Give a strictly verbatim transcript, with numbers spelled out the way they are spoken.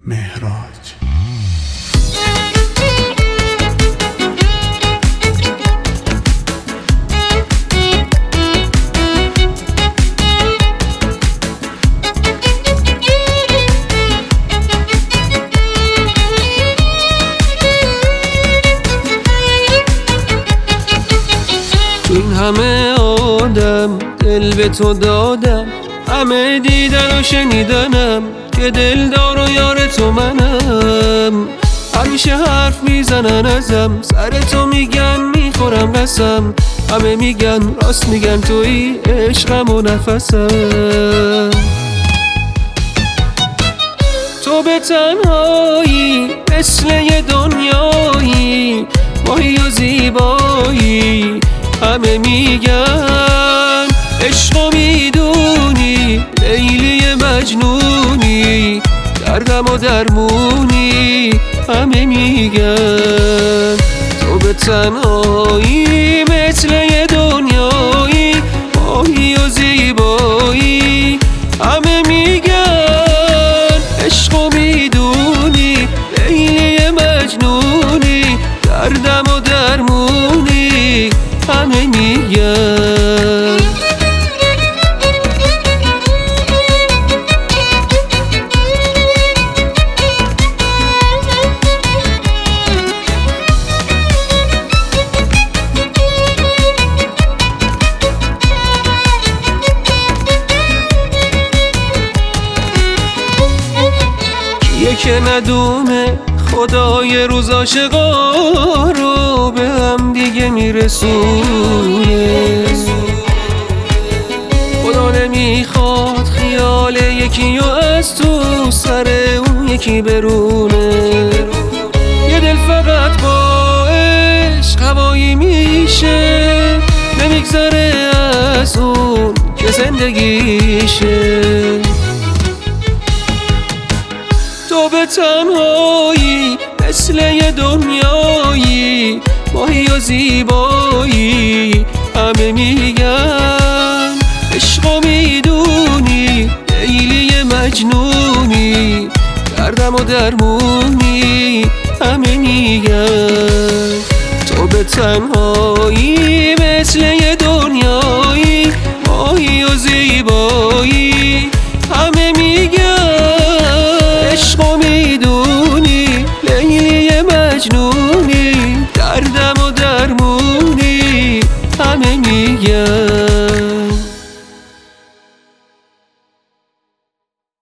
مهراج. تو این همه آدم دل به تو دادم، همه دیدن و شنیدنم که دلدار و یار تو منم. همیشه حرف میزنن ازم، سر تو میگن میخورم قسم، همه میگن راست میگن توی عشقم و نفسم. تو به تنهایی مثل یه دنیایی، ماهی و زیبایی، همه میگن عشقو میدونی، لیلی مجنونی، دردم و درمونی، همه میگن تو به تنهایی مثل یه دنیایی، ماهی و زیبایی، همه میگن عشقو میدونی، لیلی مجنونی، دردم و درمونی، همه میگن. کیه که ندونه خدای روز عاشقا رو به هم دیگه میرسونه. خدا نمیخواد خیال یکی و از تو سر اون یکی برونه. یه دل فقط با عشق هوایی میشه، نمیگذره از اون که زندگیشه. تو به تنهایی مثل یه دنیایی، ماهی و زیبایی، همه میگن عشقو میدونی، لیلی مجنونی، دردم و درمونی، همه میگن تو به تنهایی مثل یه دنیایی، ماهی و زیبایی،